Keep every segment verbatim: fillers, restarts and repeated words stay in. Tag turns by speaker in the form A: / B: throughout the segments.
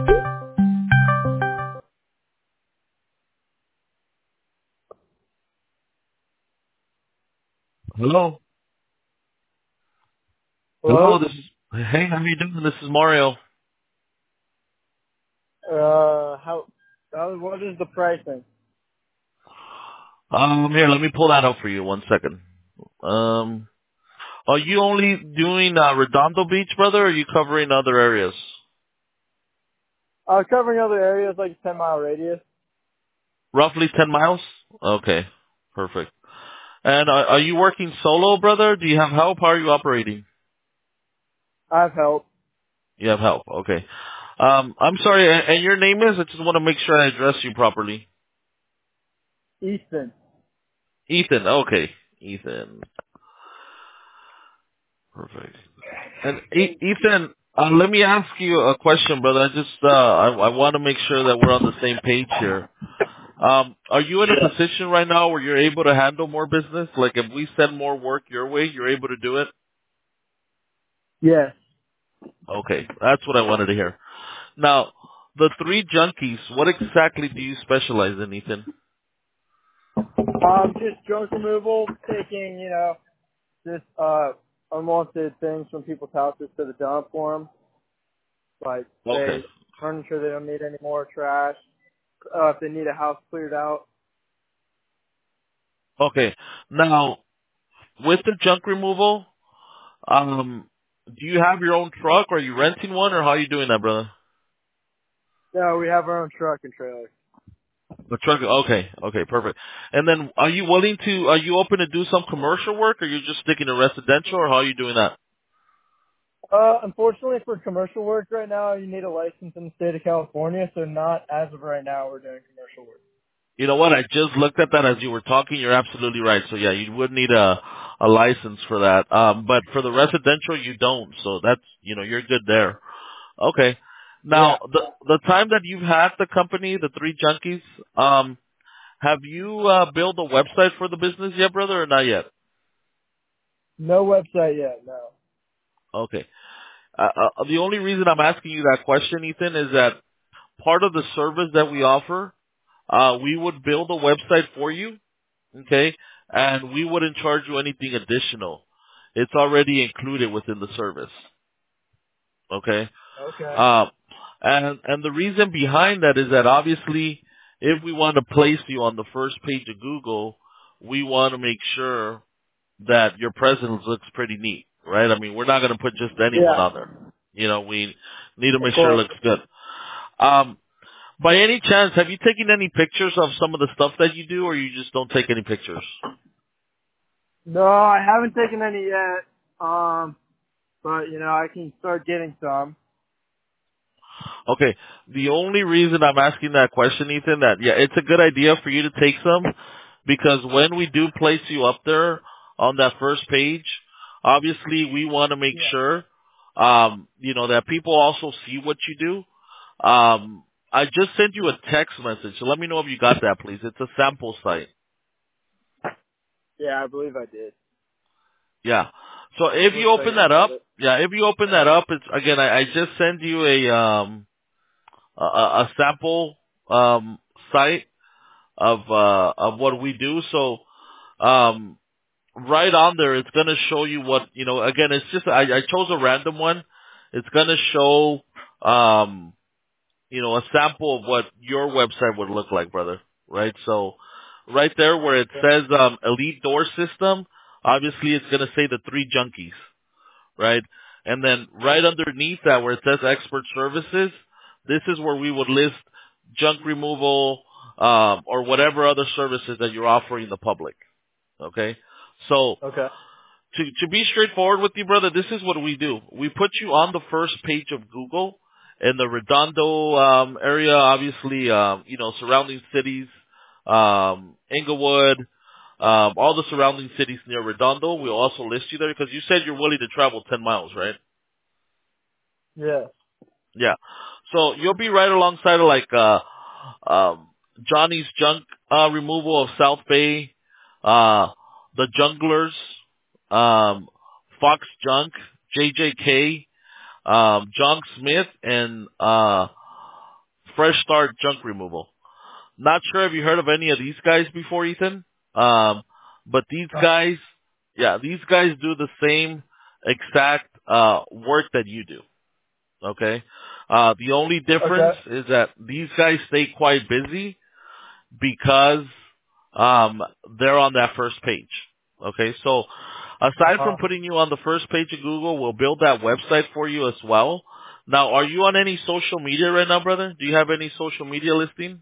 A: Hello. Hello.
B: Hello?
A: This is. Hey, how you doing? This is Mario.
B: Uh, how, how, what is the pricing?
A: Um, here, let me pull that up for you. One second. Um, are you only doing uh, Redondo Beach, brother, or are you covering other areas?
B: Uh, covering other areas like a ten mile radius.
A: Roughly ten miles. Okay, perfect. And are, are you working solo, brother? Do you have help? How are you operating?
B: I've helped.
A: You have help. Okay. Um, I'm sorry. And, and your name is? I just want to make sure I address you properly.
B: Easton.
A: Ethan. Okay, Ethan. Perfect. And E- Ethan, uh, let me ask you a question, brother. I just uh, I, I want to make sure that we're on the same page here. Um, are you in a
B: Yeah.
A: position right now where you're able to handle more business? Like if we send more work your way, you're able to do it?
B: Yes.
A: Okay, that's what I wanted to hear. Now, the three junkies, what exactly do you specialize in, Ethan?
B: Um, just junk removal, taking, you know, just, uh, unwanted things from people's houses to the dump for them. Like,
A: Okay.
B: say, furniture they don't need anymore, trash, uh, if they need a house cleared out.
A: Okay. Now, with the junk removal, um, do you have your own truck, or are you renting one, or how are you doing that, brother?
B: No, we have our own truck and trailer.
A: The truck. Okay. Okay. Perfect. And then, are you willing to? Are you open to do some commercial work, or are you just sticking to residential, or how are you doing that?
B: Uh, unfortunately for commercial work right now, you need a license in the state of California, so not as of right now we're doing commercial work.
A: You know what? I just looked at that as you were talking. You're absolutely right. So yeah, you would need a a license for that. Um, but for the residential, you don't. So that's you know you're good there. Okay.
B: Yeah.
A: Now the the time that you've had the company, the three junkies, um, have you uh, built a website for the business yet, brother, or not yet?
B: No website yet, no.
A: Okay. Uh, uh, the only reason I'm asking you that question, Ethan, is that part of the service that we offer, uh, we would build a website for you, okay, and we wouldn't charge you anything additional. It's already included within the service, okay.
B: Okay.
A: Uh, and and the reason behind that is that obviously, if we want to place you on the first page of Google, we want to make sure that your presence looks pretty neat, right? I mean, we're not going to put just anyone
B: Yeah,
A: on there. You know, we need to
B: of
A: make sure it
B: course.
A: looks good. Um, by any chance, have you taken any pictures of some of the stuff that you do, or you just don't take any pictures?
B: No, I haven't taken any yet. Um, but you know, I can start getting some.
A: Okay. The only reason I'm asking that question, Ethan, that yeah, it's a good idea for you to take some, because when we do place you up there on that first page, obviously we want to make
B: Yeah.
A: sure, um, you know, that people also see what you do. Um, I just sent you a text message, so let me know if you got that, please. It's a sample site.
B: Yeah, I believe I did.
A: Yeah. So if you
B: Looks like
A: open
B: I
A: that
B: got
A: up,
B: it.
A: yeah, if you open that up, it's again, I, I just send you a um a, a a sample um site of uh of what we do. So um right on there it's gonna show you what you know, again it's just I, I chose a random one. It's gonna show um you know a sample of what your website would look like, brother. Right? So right there where it
B: Okay.
A: says um Elite Door System, obviously it's gonna say the three junkies, right? And then right underneath that where it says expert services, this is where we would list junk removal, um, or whatever other services that you're offering the public. Okay? So
B: Okay.
A: to, to be straightforward with you, brother, this is what we do. We put you on the first page of Google in the Redondo um, area, obviously, um, you know, surrounding cities, um, Inglewood, um, all the surrounding cities near Redondo. We'll also list you there because you said you're willing to travel ten miles, right?
B: Yeah.
A: Yeah. So you'll be right alongside of like uh, um, Johnny's Junk uh, Removal of South Bay, uh, the Junglers, um, Fox Junk, J J K, um, John Smith, and uh, Fresh Start Junk Removal. Not sure if you heard of any of these guys before, Ethan. Um, but these guys, yeah, these guys do the same exact uh, work that you do. Okay. Uh, the only difference
B: Okay.
A: is that these guys stay quite busy because um, they're on that first page. Okay. So aside from
B: Uh-huh.
A: putting you on the first page of Google, we'll build that website for you as well. Now, are you on any social media right now, brother? Do you have any social media listing?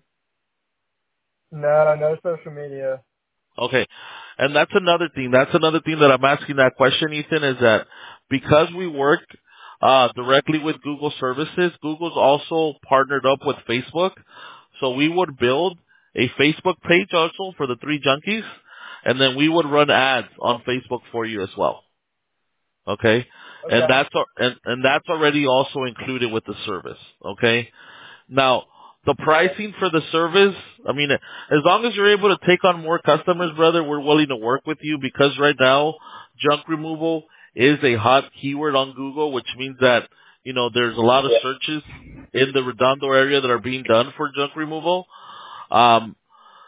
B: No, no social media.
A: Okay. And that's another thing. That's another thing that I'm asking that question, Ethan, is that because we work uh, directly with Google services, Google's also partnered up with Facebook. So we would build a Facebook page also for the three junkies, and then we would run ads on Facebook for you as well. Okay? And
B: Okay.
A: that's al- and, and that's already also included with the service. Okay? Now, the
B: Okay.
A: pricing for the service, I mean, as long as you're able to take on more customers, brother, we're willing to work with you because right now, junk removal is a hot keyword on Google, which means that, you know, there's a lot of
B: Yeah.
A: searches in the Redondo area that are being done for junk removal. Um,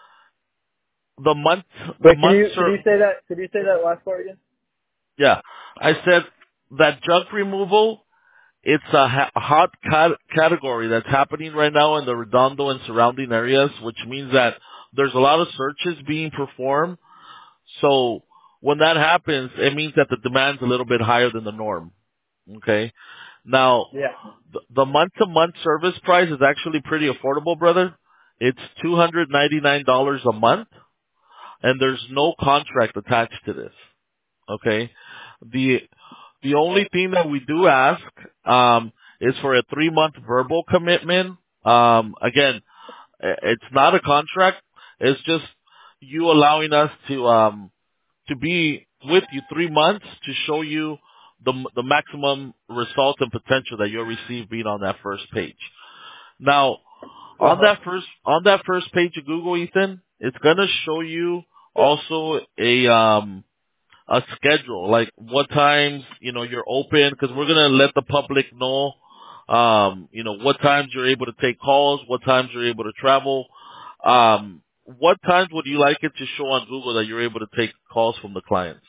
A: the month, the
B: Wait, can
A: month,
B: you could
A: ser-
B: you say that could you say that last part again?
A: yeah, I said that junk removal, it's a ha- hot cat- category that's happening right now in the Redondo and surrounding areas, which means that there's a lot of searches being performed. So when that happens, it means that the demand's a little bit higher than the norm. Okay. Now,
B: Yeah.
A: th- the month-to-month service price is actually pretty affordable, brother. It's two hundred ninety-nine dollars a month, and there's no contract attached to this. Okay. The the only thing that we do ask um, is for a three month verbal commitment. Um, again, i- it's not a contract. It's just you allowing us to um, to be with you three months to show you the the maximum result and potential that you'll receive being on that first page. Now, on
B: Uh-huh.
A: that first on that first page of Google, Ethan, it's gonna show you also a um, a schedule, like what times, you know, you're open, because we're going to let the public know, um, you know, what times you're able to take calls, what times you're able to travel. Um, what times would you like it to show on Google that you're able to take calls from the clients?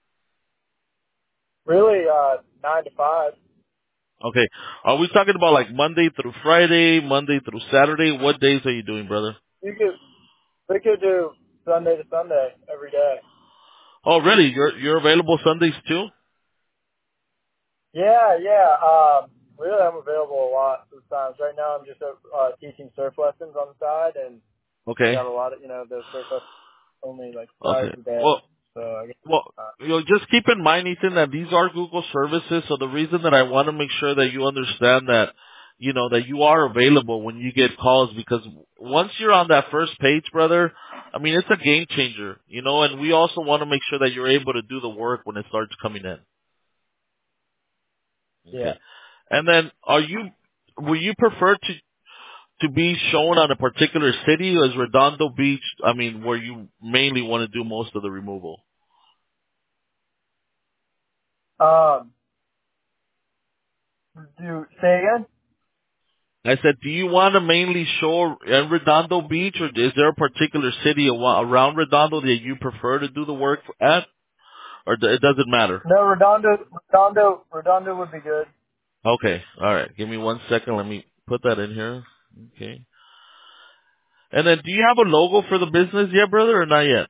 B: Really, uh, nine to five.
A: Okay. Are we talking about like Monday through Friday, Monday through Saturday? What days are you doing, brother?
B: You could we could do Sunday to Sunday every day.
A: Oh, really? You're, you're available Sundays too?
B: Yeah, yeah. Um, really, I'm available a lot sometimes. Right now, I'm just uh, teaching surf lessons on the side, and I
A: Okay.
B: got a lot of you know the surf lessons only like two hours
A: Okay.
B: a day.
A: Well,
B: So I guess.
A: Well,
B: Uh,
A: you know, just keep in mind, Ethan, that these are Google services. So the reason that I want to make sure that you understand that, you know, that you are available when you get calls, because once you're on that first page, brother, I mean, it's a game changer, you know, and we also want to make sure that you're able to do the work when it starts coming in.
B: yeah.
A: Okay. And then are you, will you prefer to, to be shown on a particular city, or is Redondo Beach, I mean, where you mainly want to do most of the removal?
B: Um, do say again?
A: I said, do you want to mainly show in Redondo Beach, or is there a particular city awa- around Redondo that you prefer to do the work at, or d- it doesn't matter?
B: No, Redondo, Redondo, Redondo would be good.
A: Okay, all right. Give me one second. Let me put that in here. Okay. And then, do you have a logo for the business yet, brother, or not yet?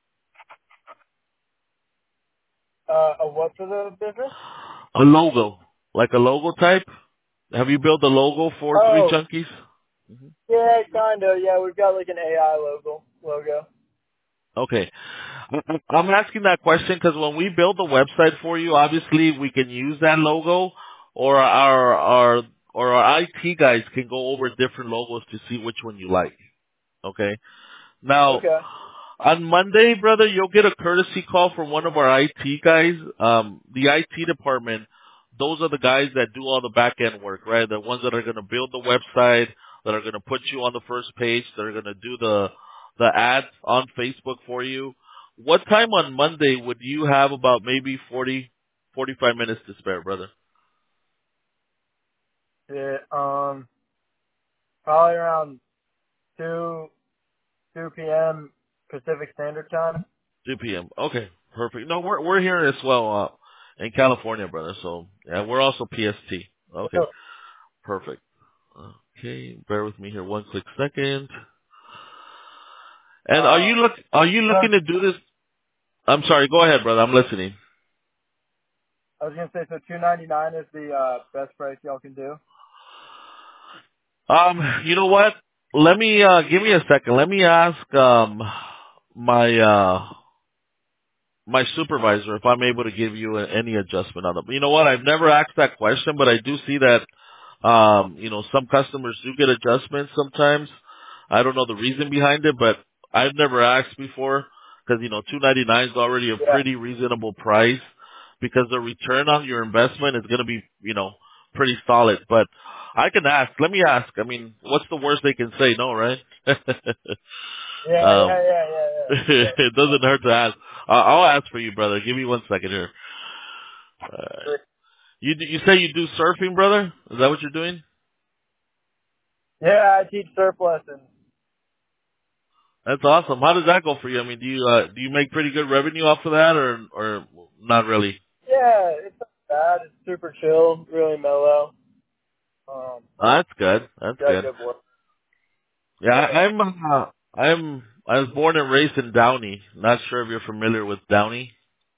B: Uh, a what for the business?
A: A logo, like a logo type. Have you built a logo for Three
B: Oh,
A: Junkies?
B: yeah, kinda. Yeah, we've got like an A I logo. Logo.
A: Okay. I'm asking that question because when we build a website for you, obviously we can use that logo, or our our or our I T guys can go over different logos to see which one you like. Okay. Now,
B: Okay.
A: on Monday, brother, you'll get a courtesy call from one of our I T guys. Um, the I T department, those are the guys that do all the back end work, right? The ones that are going to build the website, that are going to put you on the first page, that are going to do the the ads on Facebook for you. What time on Monday would you have about maybe forty, forty-five minutes to spare, brother?
B: Yeah. Um. probably around two two p.m. Pacific Standard Time.
A: two p.m. Okay, perfect. No, we're we're here as well uh, in California, brother. So yeah, we're also P S T. Okay, perfect. Okay, bear with me here one quick second. And are
B: Uh,
A: you look are you
B: uh,
A: looking to do this? I'm sorry. Go ahead, brother. I'm listening.
B: I was gonna say, so two ninety nine is the uh, best price y'all can do.
A: Um, you know what? Let me uh give me a second. Let me ask um my uh my supervisor if I'm able to give you a, any adjustment on it. You know what? I've never asked that question, but I do see that um you know some customers do get adjustments sometimes. I don't know the reason behind it, but I've never asked before because you know two ninety-nine is already a
B: Yeah.
A: pretty reasonable price because the return on your investment is going to be you know pretty solid. But I can ask. Let me ask. I mean, what's the worst they can say? No, right?
B: Yeah,
A: um,
B: yeah, yeah, yeah, yeah.
A: it doesn't hurt to ask. Uh, I'll ask for you, brother. Give me one second here. Uh,
B: Sure.
A: you do- you say you do surfing, brother? Is that what you're doing?
B: Yeah, I teach surf lessons.
A: That's awesome. How does that go for you? I mean, do you uh, do you make pretty good revenue off of that, or or not really?
B: Yeah, it's not bad. It's super chill, really mellow. Um,
A: Oh, that's good. That's
B: got
A: good.
B: good work.
A: Yeah,
B: Yeah.
A: I- I'm uh, I'm I was born and raised in Downey. Not sure if you're familiar with Downey.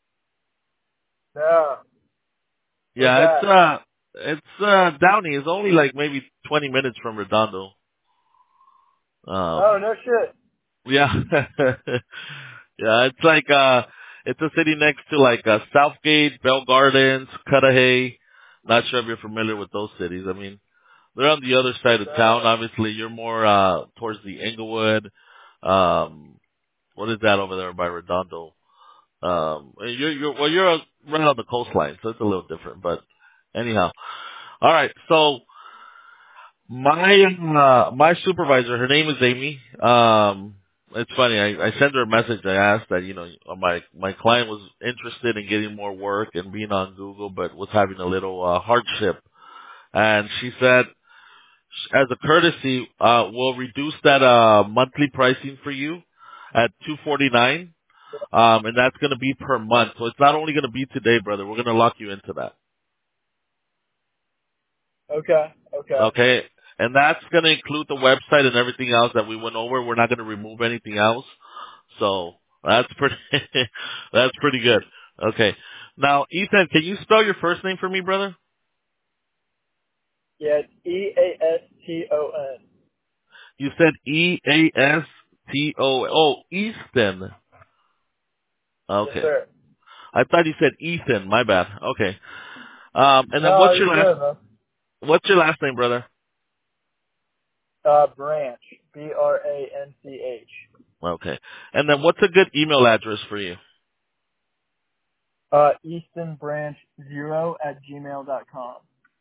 B: Yeah. Where's
A: Yeah, it's
B: that?
A: uh it's uh Downey. It's only like maybe twenty minutes from Redondo.
B: Oh,
A: Um,
B: no shit.
A: yeah, yeah. It's like uh, it's a city next to like uh, Southgate, Bell Gardens, Cudahy. Not sure if you're familiar with those cities. I mean, they're on the other side of town.
B: Uh,
A: Obviously, you're more uh towards the Inglewood. Um, what is that over there by Redondo? Um, you're you're well, you're right on the coastline, so it's a little different. But anyhow, all right. So my uh, my supervisor, her name is Amy. Um, it's funny. I, I sent her a message. I asked that you know my my client was interested in getting more work and being on Google, but was having a little uh, hardship. And she said, as a courtesy, uh, we'll reduce that uh, monthly pricing for you at two forty nine. Um, and that's going to be per month. So it's not only going to be today, brother. We're going to lock you into that.
B: okay, okay.
A: Okay? And that's going to include the website and everything else that we went over. We're not going to remove anything else. So that's pretty, that's pretty good. Okay. Now, Ethan, can you spell your first name for me, brother?
B: Yeah, it's E A S T O N.
A: You said E A S T O. Oh, Easton.
B: Yes,
A: Okay.
B: sir.
A: I thought you said Ethan. My bad. Okay. Um, and then
B: No,
A: what's
B: you're
A: your last,
B: good, man.
A: what's your last name, brother?
B: Uh, Branch. B R A N C H.
A: Okay. And then what's a good email address for you?
B: Uh, Easton Branch Zero at gmail dot com.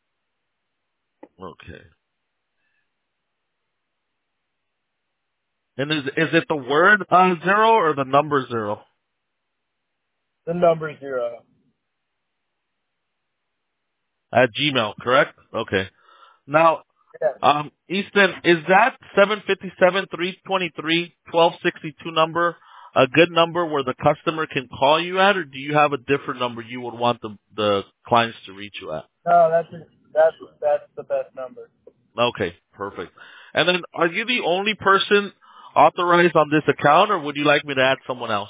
A: Okay. And is is it the word uh, zero or the number zero?
B: The number zero.
A: At Gmail, correct? Okay. Now,
B: Yeah.
A: um, Easton, is that seven fifty-seven, three twenty-three, twelve sixty-two number a good number where the customer can call you at, or do you have a different number you would want the the clients to reach you at?
B: No, that's that's that's the best number.
A: Okay, perfect. And then, are you the only person authorized on this account, or would you like me to add someone else?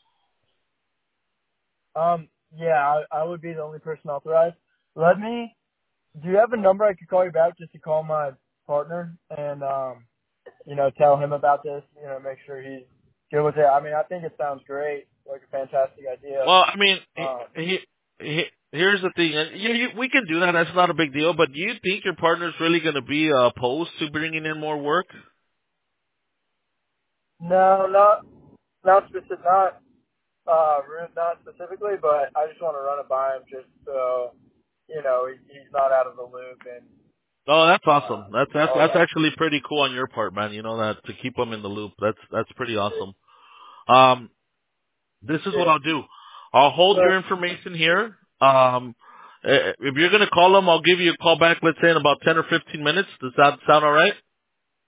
B: Um, yeah, I, I would be the only person authorized. Let me. Do you have a number I could call you back just to call my partner and um, you know, tell him about this? You know, make sure he's good with it. I mean, I think it sounds great, like a fantastic idea.
A: Well, I mean, he,
B: Um,
A: he, he, here's the thing. and You, you, we can do that. That's not a big deal. But do you think your partner's really going to be uh, opposed to bringing in more work?
B: no, not not specific, not uh, re- not specifically, but I just want to run it by him just so you know he, he's not out of the loop and
A: Oh, that's awesome.
B: uh,
A: That's that's
B: all
A: that's
B: that.
A: actually pretty cool on your part, man. You know that to keep them in the loop. That's that's pretty awesome. Um, this is what
B: Yeah.
A: I'll do. I'll hold your
B: But
A: information here. Um, eh, if you're going to call them, I'll give you a call back. Let's say in about ten or fifteen minutes. Does that sound all right?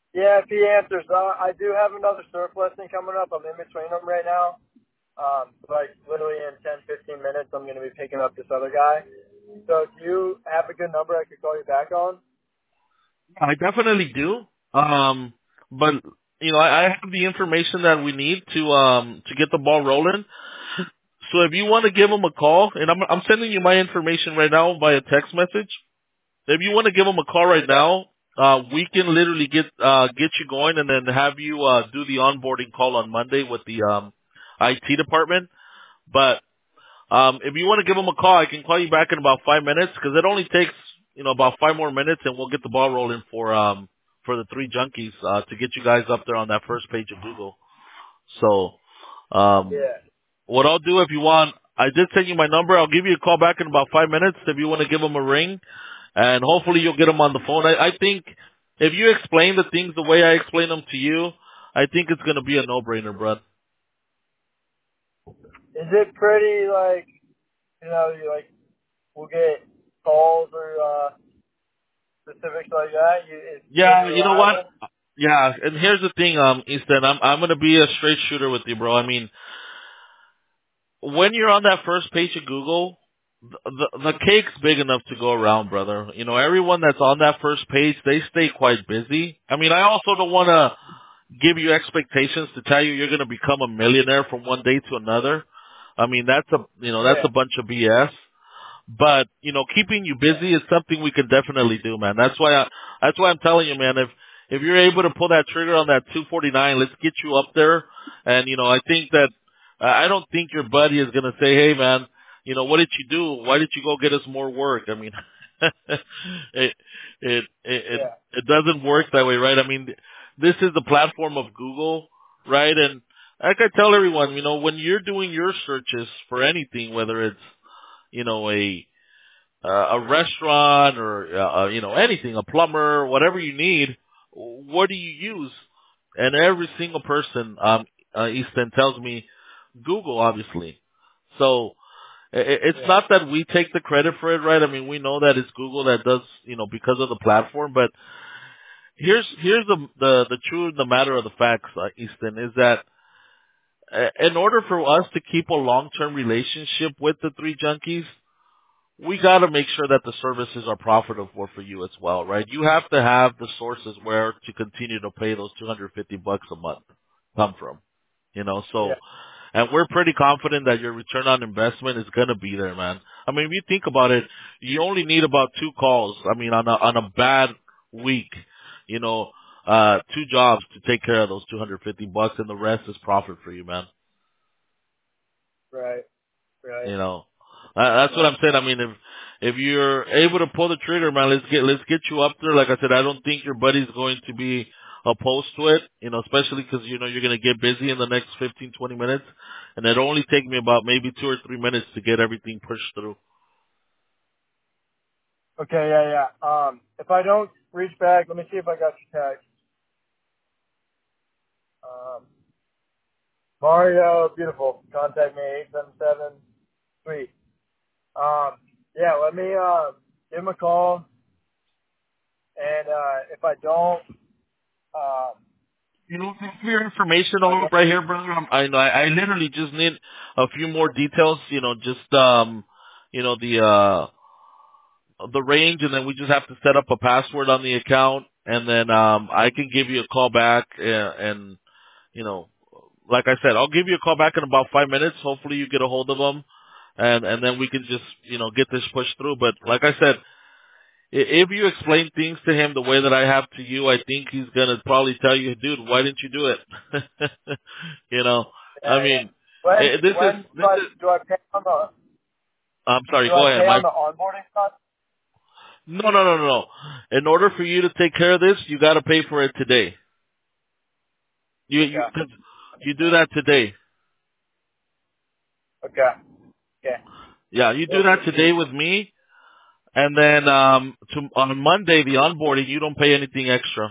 B: Yeah, if he answers, uh, I do have another surf lesson coming up. I'm in between them right now. Um, like literally in ten, fifteen minutes, I'm going to be picking up this other guy. So do you have a good number I could call you back on?
A: I definitely do. Um, but you know, I, I have the information that we need to um to get the ball rolling. So if you want to give him a call, and I'm I'm sending you my information right now via text message. If you want to give him a call right
B: Okay.
A: now, uh, we can literally get uh get you going, and then have you uh do the onboarding call on Monday with the um I T department. But um, if you want to give him a call, I can call you back in about five minutes because it only takes you know about five more minutes, and we'll get the ball rolling for um for the three junkies uh, to get you guys up there on that first page of Google. So um,
B: Yeah.
A: what I'll do if you want, I did send you my number. I'll give you a call back in about five minutes if you want to give him a ring, and hopefully you'll get him on the phone. I, I think if you explain the things the way I explain them to you, I think it's going to be a no-brainer, bro.
B: Is it pretty like, you know, you like, we'll get calls or, uh, specifics like that? You, it's pretty
A: Yeah, you know what?
B: reliable?
A: Yeah, and here's the thing, um, Easton. I'm I'm gonna be a straight shooter with you, bro. I mean, when you're on that first page of Google, the, the the cake's big enough to go around, brother. You know, everyone that's on that first page, they stay quite busy. I mean, I also don't want to give you expectations to tell you you're gonna become a millionaire from one day to another. I mean, that's a you know that's
B: Yeah.
A: a bunch of B S. But you know, keeping you
B: Yeah.
A: busy is something we can definitely do, man. That's why I, that's why I'm telling you, man. If if you're able to pull that trigger on that two forty-nine, let's get you up there. And you know, I think that uh, I don't think your buddy is gonna say, "Hey, man, you know, what did you do? Why did you go get us more work?" I mean, it, it it it
B: Yeah.
A: it doesn't work that way, right? I mean, this is the platform of Google, right? And like I tell everyone, you know, when you're doing your searches for anything, whether it's you know, a uh, a restaurant or uh, uh, you know anything, a plumber, whatever you need, what do you use? And every single person, um, uh, Easton tells me Google, obviously. So i i- it's
B: Yeah.
A: not that we take the credit for it, right? I mean, we know that it's Google that does, you know, because of the platform. But here's here's the the the truth, the matter of the facts, uh, Easton, is that uh, in order for us to keep a long term relationship with the three junkies, we got to make sure that the services are profitable for you as well, right? You have to have the sources where to continue to pay those two hundred fifty bucks a month come from, you know, so,
B: Yeah.
A: and we're pretty confident that your return on investment is going to be there, man. I mean, if you think about it, you only need about two calls. I mean, on a, on a bad week, you know, uh, two jobs to take care of those two hundred fifty bucks and the rest is profit for you, man.
B: Right. Right.
A: You know, uh, that's what
B: Yeah.
A: I'm saying. I mean, if if you're able to pull the trigger, man, let's get let's get you up there. Like I said, I don't think your buddy's going to be opposed to it. You know, especially because you know you're going to get busy in the next fifteen, twenty minutes, and it'll only take me about maybe two or three minutes to get everything pushed through.
B: Okay. Yeah. Yeah. Um, if I don't reach back, let me see if I got your text. Um, Mario, beautiful. Contact me eight seven seven. Sweet. Um, yeah. Let me uh give him a call, and uh, if I don't, um,
A: You know, for your information
B: I
A: all
B: guess
A: up right here, brother. I'm, I know I, I literally just need a few more details. You know, just um, you know the uh the range, and then we just have to set up a password on the account, and then um I can give you a call back, and, and you know, like I said, I'll give you a call back in about five minutes. Hopefully, you get a hold of them, and and then we can just you know get this pushed through. But like I said, i- if you explain things to him the way that I have to you, I think he's gonna probably tell you, dude, why didn't you do it? you know, I
B: yeah, yeah.
A: mean,
B: When
A: eh, this is
B: when do
A: this
B: I
A: is.
B: do I pay on the
A: I'm sorry.
B: do I
A: Go
B: pay
A: ahead,
B: on
A: Mike.
B: the onboarding stuff?
A: No, no, no, no, no. In order for you to take care of this, you got to pay for it today. You you
B: Okay.
A: 'cause you do that today.
B: Okay. Okay.
A: Yeah, you do
B: Will do.
A: that today with me, and then um to, on Monday the onboarding you don't pay anything extra.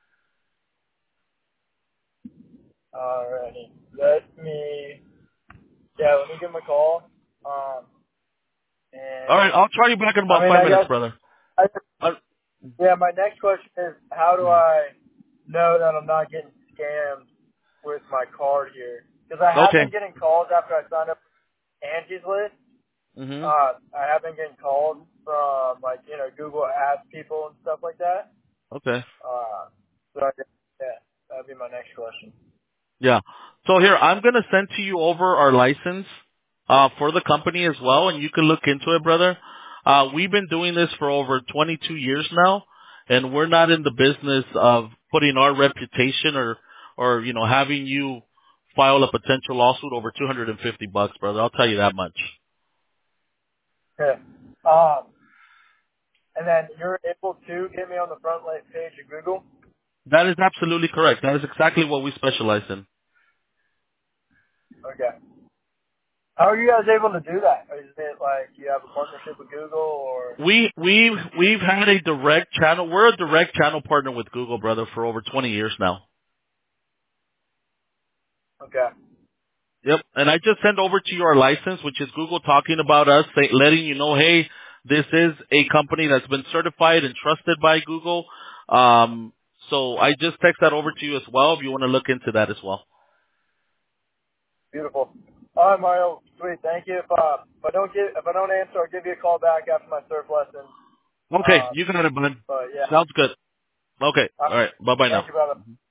B: Alrighty. Let me. Yeah. Let me give him a call. Um.
A: All right,
B: And
A: I'll try you back in
B: I
A: about
B: mean,
A: five
B: I
A: minutes,
B: guess.
A: brother.
B: I,
A: Uh,
B: yeah. My next question is, how do
A: mm.
B: I? know that I'm not getting scammed with my card here. Because I have been
A: Okay.
B: getting calls after I signed up for Angie's List.
A: Mhm.
B: Uh, I have been getting calls from, like, you know, Google Ads people and stuff like that.
A: Okay.
B: Uh, so, I guess, yeah, that would be my next question.
A: Yeah. So here, I'm gonna send to you over our license uh, for the company as well, and you can look into it, brother. Uh, we've been doing this for over twenty-two years now, and we're not in the business of putting our reputation or, or you know, having you file a potential lawsuit over two hundred fifty bucks, brother. I'll tell you that much.
B: Okay. Um, and then you're able to get me on the front page of Google?
A: That is absolutely correct. That is exactly what we specialize in.
B: Okay. How are you guys able to do that? Is it like you have a partnership with Google or?
A: We we've we've had a direct channel. We're a direct channel partner with Google, brother, for over twenty years now.
B: Okay.
A: Yep. And I just sent over to you our license, which is Google talking about us, say, letting you know, hey, this is a company that's been certified and trusted by Google. Um, so I just text that over to you as well if you want to look into that as well.
B: Beautiful. All right, Mario. Sweet. Thank you. If uh, if I don't get if I don't answer, I'll give you a call back after my surf lesson.
A: Okay,
B: Uh,
A: you got it, bud.
B: but yeah.
A: Sounds good. Okay.
B: Uh,
A: All right. Bye bye
B: thank
A: now.
B: you, brother.